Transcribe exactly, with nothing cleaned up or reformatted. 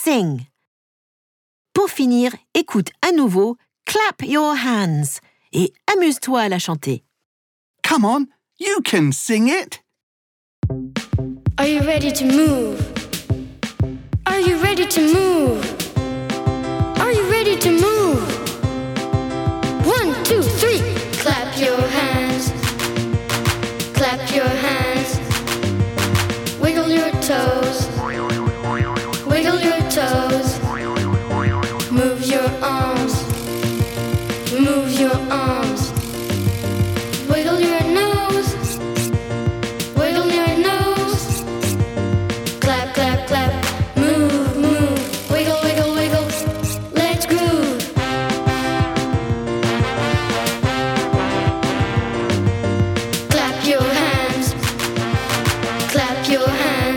sing. Pour finir, écoute à nouveau Clap your hands et amuse-toi à la chanter. Come on, you can sing it. Are you ready to move? Are you ready to move? Are you ready to move? One, two, three. Clap your hands. Clap your hands. Wiggle your toes. Wiggle your toes. Move your arms. Move your arms. Wiggle your nose. Wiggle your nose. Clap, clap, clap. Move, move. Wiggle, wiggle, wiggle. Let's groove. Clap your hands. Clap your hands.